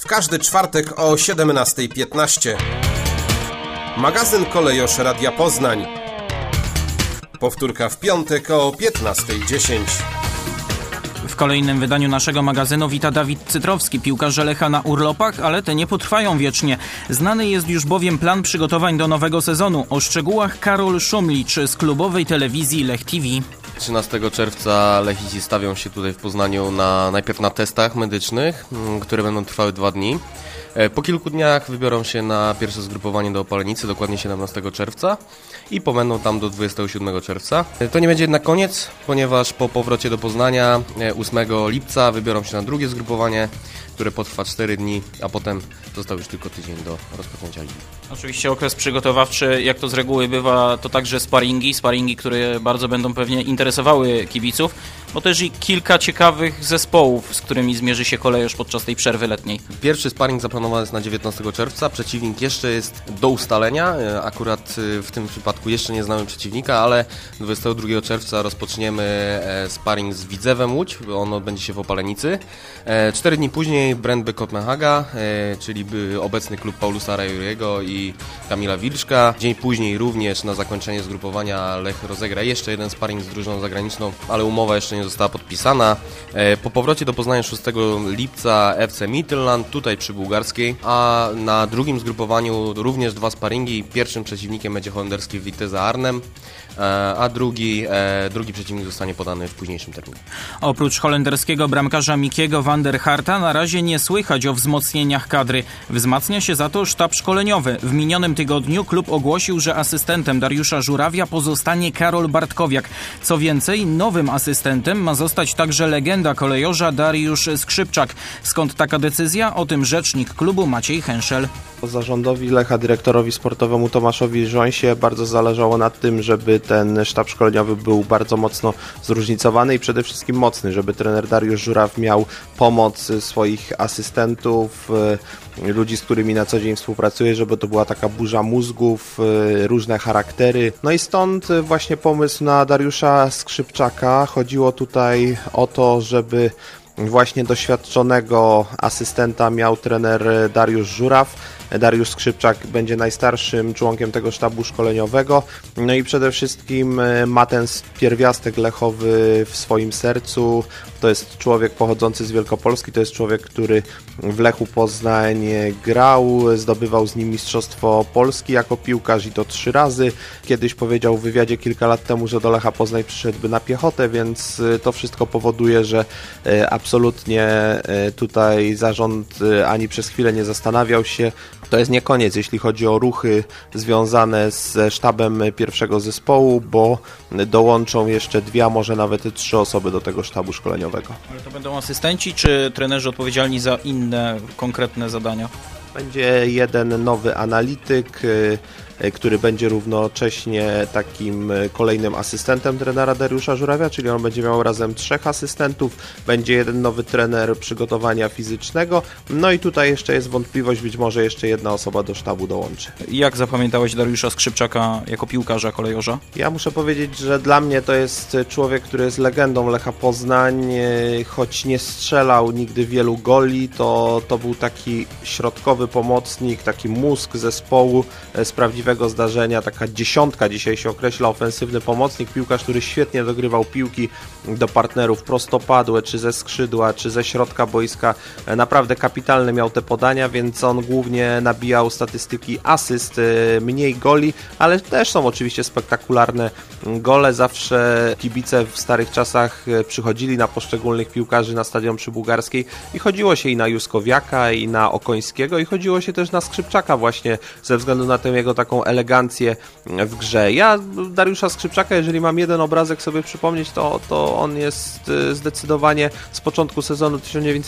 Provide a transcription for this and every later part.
każdy czwartek o 17:15. Magazyn Kolejosz Radia Poznań. Powtórka w piątek o 15:10. W kolejnym wydaniu naszego magazynu wita Dawid Cytrowski. Piłkarze Lecha na urlopach, ale te nie potrwają wiecznie. Znany jest już bowiem plan przygotowań do nowego sezonu. O szczegółach Karol Szumlicz z klubowej telewizji Lech TV. 13 czerwca Lechici stawią się tutaj w Poznaniu najpierw na testach medycznych, które będą trwały 2 dni. Po kilku dniach wybiorą się na pierwsze zgrupowanie do Opalenicy, dokładnie 17 czerwca i pobędą tam do 27 czerwca. To nie będzie jednak koniec, ponieważ po powrocie do Poznania 8 lipca wybiorą się na drugie zgrupowanie, które potrwa 4 dni, a potem został już tylko tydzień do rozpoczęcia ligi. Oczywiście okres przygotowawczy, jak to z reguły bywa, to także sparingi, które bardzo będą pewnie interesowały kibiców, bo też i kilka ciekawych zespołów, z którymi zmierzy się Kolejosz podczas tej przerwy letniej. Pierwszy sparing zaplanowany jest na 19 czerwca, przeciwnik jeszcze jest do ustalenia, akurat w tym przypadku jeszcze nie znamy przeciwnika, ale 22 czerwca rozpoczniemy sparing z Widzewem Łódź, on odbędzie się w Opalenicy. 4 dni później Brøndby Kopenhaga, czyli obecny klub Paulusa Rajuriego i Kamila Wilczka. Dzień później również na zakończenie zgrupowania Lech rozegra jeszcze jeden sparing z drużyną zagraniczną, ale umowa jeszcze nie została podpisana. Po powrocie do Poznania 6 lipca FC Midtjylland, tutaj przy Bułgarskiej, a na drugim zgrupowaniu również 2 sparingi. Pierwszym przeciwnikiem będzie holenderski Vitesse Arnhem, a drugi przeciwnik zostanie podany w późniejszym terminie. Oprócz holenderskiego bramkarza Mikiego van der Harta na razie nie słychać o wzmocnieniach kadry. Wzmacnia się za to sztab szkoleniowy. W minionym tygodniu klub ogłosił, że asystentem Dariusza Żurawia pozostanie Karol Bartkowiak. Co więcej, nowym asystentem ma zostać także legenda kolejorza Dariusz Skrzypczak. Skąd taka decyzja? O tym rzecznik klubu Maciej Hęszel. Zarządowi Lecha, dyrektorowi sportowemu Tomaszowi Żońsie bardzo zależało na tym, żeby ten sztab szkoleniowy był bardzo mocno zróżnicowany i przede wszystkim mocny, żeby trener Dariusz Żuraw miał pomoc swoich asystentów, ludzi, z którymi na co dzień współpracuje, żeby to była taka burza mózgów, różne charaktery. No i stąd właśnie pomysł na Dariusza Skrzypczaka. Chodziło tutaj o to, żeby właśnie doświadczonego asystenta miał trener Dariusz Żuraw. Dariusz Skrzypczak będzie najstarszym członkiem tego sztabu szkoleniowego. No i przede wszystkim ma ten pierwiastek lechowy w swoim sercu. To jest człowiek pochodzący z Wielkopolski, to jest człowiek, który w Lechu Poznań grał, zdobywał z nim Mistrzostwo Polski jako piłkarz i to 3 razy. Kiedyś powiedział w wywiadzie kilka lat temu, że do Lecha Poznań przyszedłby na piechotę, więc to wszystko powoduje, że absolutnie tutaj zarząd ani przez chwilę nie zastanawiał się. To jest nie koniec, jeśli chodzi o ruchy związane ze sztabem pierwszego zespołu, bo dołączą jeszcze 2, może nawet 3 osoby do tego sztabu szkoleniowego. Ale to będą asystenci czy trenerzy odpowiedzialni za inne konkretne zadania? Będzie jeden nowy analityk, który będzie równocześnie takim kolejnym asystentem trenera Dariusza Żurawia, czyli on będzie miał razem 3 asystentów, będzie jeden nowy trener przygotowania fizycznego, no i tutaj jeszcze jest wątpliwość, być może jeszcze jedna osoba do sztabu dołączy. Jak zapamiętałeś Dariusza Skrzypczaka jako piłkarza kolejorza? Ja muszę powiedzieć, że dla mnie to jest człowiek, który jest legendą Lecha Poznań, choć nie strzelał nigdy wielu goli, to był taki środkowy pomocnik, taki mózg zespołu z prawdziwego zdarzenia, taka dziesiątka dzisiaj się określa, ofensywny pomocnik, piłkarz, który świetnie dogrywał piłki do partnerów prostopadłe, czy ze skrzydła, czy ze środka boiska. Naprawdę kapitalne miał te podania, więc on głównie nabijał statystyki asyst, mniej goli, ale też są oczywiście spektakularne gole. Zawsze kibice w starych czasach przychodzili na poszczególnych piłkarzy na stadion przy Bułgarskiej i chodziło się i na Juskowiaka, i na Okońskiego, i chodziło się też na Skrzypczaka właśnie ze względu na tę jego taką elegancję w grze. Ja Dariusza Skrzypczaka, jeżeli mam jeden obrazek sobie przypomnieć, to on jest zdecydowanie z początku sezonu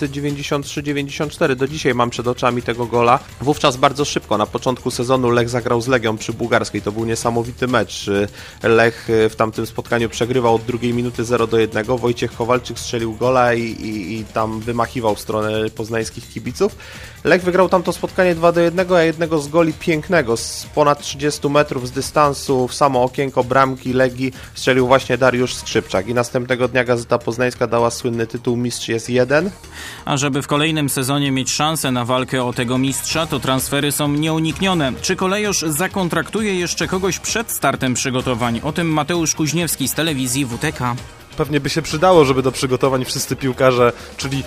1993-94. Do dzisiaj mam przed oczami tego gola. Wówczas bardzo szybko, na początku sezonu Lech zagrał z Legią przy Bułgarskiej. To był niesamowity mecz. Lech w tamtym spotkaniu przegrywał od 2 minuty 0-1. Wojciech Kowalczyk strzelił gola i tam wymachiwał w stronę poznańskich kibiców. Lech wygrał tamto spotkanie 2-1, a jednego z goli pięknego z ponad ponad 30 metrów z dystansu w samo okienko bramki Legii strzelił właśnie Dariusz Skrzypczak i następnego dnia Gazeta Poznańska dała słynny tytuł Mistrz jest jeden. A żeby w kolejnym sezonie mieć szansę na walkę o tego mistrza, to transfery są nieuniknione. Czy Kolejorz zakontraktuje jeszcze kogoś przed startem przygotowań? O tym Mateusz Kuźniewski z telewizji WTK. Pewnie by się przydało, żeby do przygotowań wszyscy piłkarze, czyli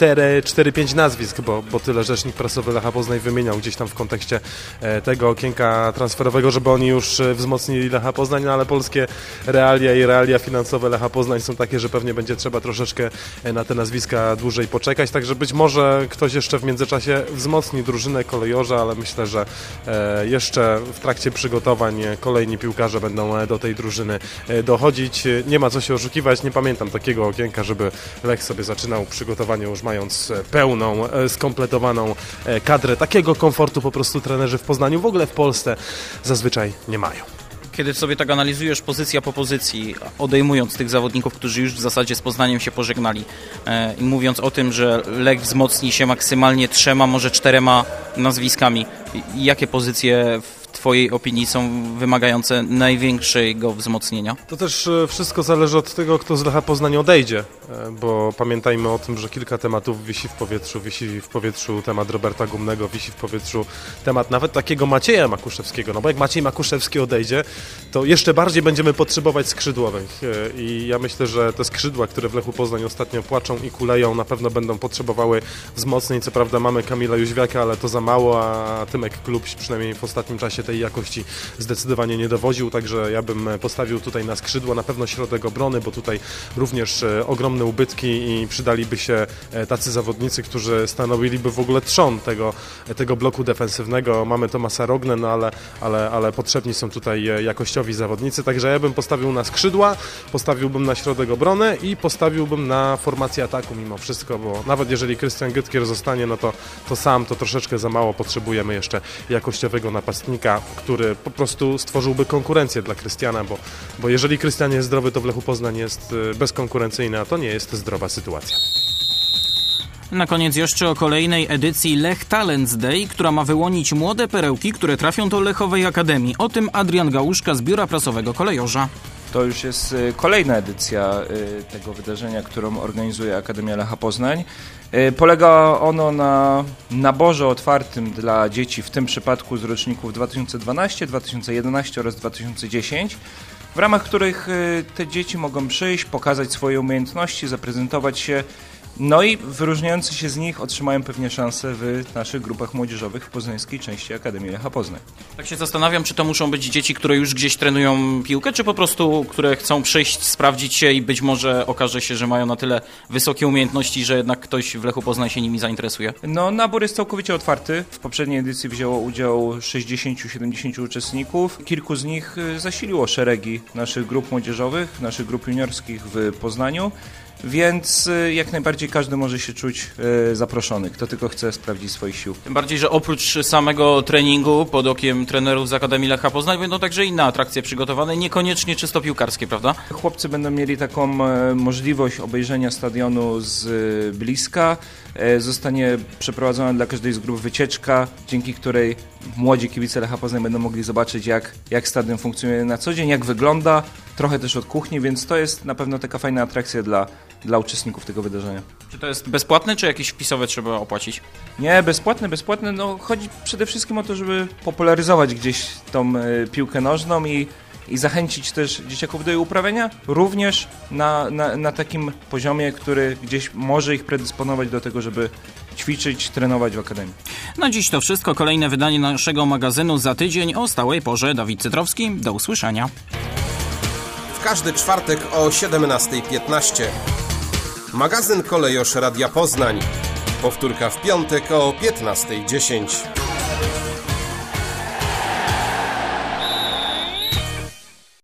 4-5 nazwisk, bo tyle rzecznik prasowy Lecha Poznań wymieniał gdzieś tam w kontekście tego okienka transferowego, żeby oni już wzmocnili Lecha Poznań, no ale polskie realia i realia finansowe Lecha Poznań są takie, że pewnie będzie trzeba troszeczkę na te nazwiska dłużej poczekać, także być może ktoś jeszcze w międzyczasie wzmocni drużynę Kolejorza, ale myślę, że jeszcze w trakcie przygotowań kolejni piłkarze będą do tej drużyny dochodzić. Nie ma co się oszukiwać. Nie pamiętam takiego okienka, żeby Lech sobie zaczynał przygotowanie już mając pełną, skompletowaną kadrę. Takiego komfortu po prostu trenerzy w Poznaniu, w ogóle w Polsce zazwyczaj nie mają. Kiedy sobie tak analizujesz pozycja po pozycji, odejmując tych zawodników, którzy już w zasadzie z Poznaniem się pożegnali i mówiąc o tym, że Lech wzmocni się maksymalnie 3, może 4 nazwiskami, jakie pozycje w Twojej opinii są wymagające największego wzmocnienia? To też wszystko zależy od tego, kto z Lecha Poznań odejdzie, bo pamiętajmy o tym, że kilka tematów wisi w powietrzu temat Roberta Gumnego, wisi w powietrzu temat nawet takiego Macieja Makuszewskiego, no bo jak Maciej Makuszewski odejdzie, to jeszcze bardziej będziemy potrzebować skrzydłowych i ja myślę, że te skrzydła, które w Lechu Poznań ostatnio płaczą i kuleją, na pewno będą potrzebowały wzmocnień. Co prawda mamy Kamila Jóźwiaka, ale to za mało, a Tymek Klubś przynajmniej w ostatnim czasie tej jakości zdecydowanie nie dowoził, także ja bym postawił tutaj na skrzydła, na pewno środek obrony, bo tutaj również ogromne ubytki i przydaliby się tacy zawodnicy, którzy stanowiliby w ogóle trzon tego bloku defensywnego. Mamy Tomasa Rognę, no ale potrzebni są tutaj jakościowi zawodnicy, także ja bym postawił na skrzydła, postawiłbym na środek obrony i postawiłbym na formację ataku mimo wszystko, bo nawet jeżeli Krystian Gytkier zostanie, no to troszeczkę za mało, potrzebujemy jeszcze jakościowego napastnika, który po prostu stworzyłby konkurencję dla Krystiana, bo jeżeli Krystian jest zdrowy, to w Lechu Poznań jest bezkonkurencyjny, a to nie jest zdrowa sytuacja. Na koniec jeszcze o kolejnej edycji Lech Talents Day, która ma wyłonić młode perełki, które trafią do Lechowej Akademii. O tym Adrian Gałuszka z biura prasowego Kolejorza. To już jest kolejna edycja tego wydarzenia, którą organizuje Akademia Lecha Poznań. Polega ono na naborze otwartym dla dzieci, w tym przypadku z roczników 2012, 2011 oraz 2010, w ramach których te dzieci mogą przyjść, pokazać swoje umiejętności, zaprezentować się, no i wyróżniający się z nich otrzymają pewnie szansę w naszych grupach młodzieżowych w poznańskiej części Akademii Lecha Poznań. Tak się zastanawiam, czy to muszą być dzieci, które już gdzieś trenują piłkę, czy po prostu, które chcą przyjść, sprawdzić się i być może okaże się, że mają na tyle wysokie umiejętności, że jednak ktoś w Lechu Poznań się nimi zainteresuje? No, nabór jest całkowicie otwarty. W poprzedniej edycji wzięło udział 60-70 uczestników. Kilku z nich zasiliło szeregi naszych grup młodzieżowych, naszych grup juniorskich w Poznaniu. Więc jak najbardziej każdy może się czuć zaproszony, kto tylko chce sprawdzić swoich sił. Tym bardziej, że oprócz samego treningu pod okiem trenerów z Akademii Lecha Poznań będą także inne atrakcje przygotowane, niekoniecznie czysto piłkarskie, prawda? Chłopcy będą mieli taką możliwość obejrzenia stadionu z bliska. Zostanie przeprowadzona dla każdej z grup wycieczka, dzięki której młodzi kibice Lecha Poznań będą mogli zobaczyć, jak stadion funkcjonuje na co dzień, jak wygląda, trochę też od kuchni, więc to jest na pewno taka fajna atrakcja dla uczestników tego wydarzenia. Czy to jest bezpłatne, czy jakieś wpisowe trzeba opłacić? Nie, bezpłatne. No, chodzi przede wszystkim o to, żeby popularyzować gdzieś tą piłkę nożną i zachęcić też dzieciaków do jej uprawiania, również na takim poziomie, który gdzieś może ich predysponować do tego, żeby ćwiczyć, trenować w Akademii. Na dziś to wszystko. Kolejne wydanie naszego magazynu za tydzień o stałej porze. Dawid Cytrowski, do usłyszenia. W każdy czwartek o 17:15. Magazyn Kolejorz Radia Poznań. Powtórka w piątek o 15:10.